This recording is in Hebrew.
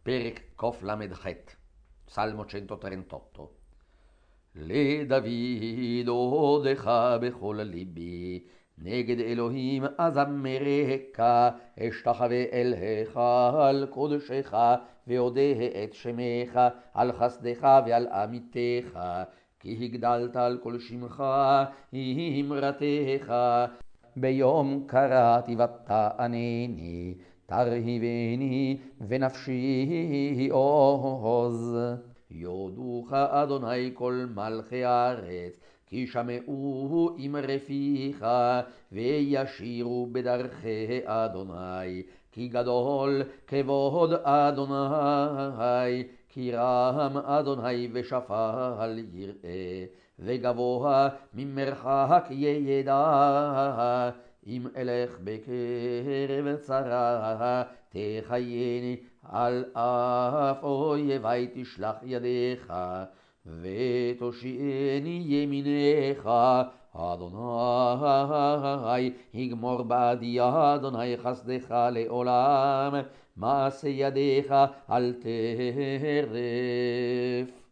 פרק קל"ח, Salmo 138. לדוד עודך בכל ליבי, נגד אלוהים אזמרכה, אשתחווה אל היכל קודשך, ואודה את שמך, על חסדך ועל אמיתך, כי הגדלת על כל שמך, אמרתך. ביום קראתי ותענני, תרהיבני ונפשי עוז. יודוך אדוני כל מלכי הארץ, כי שמעו אמרי פיך, וישירו בדרכי אדוני. כי גדול כבוד אדוני, כי רם אדוני ושפל יראה, וגבוה ממרחק ידע. אם אלך בקרב צרה, תחייני, על אף אויבי תשלח ידיך, ותושיעני ימינך. אדוני יגמור בעדי, אדוני חסדך לעולם, מעשה ידיך אל תרף.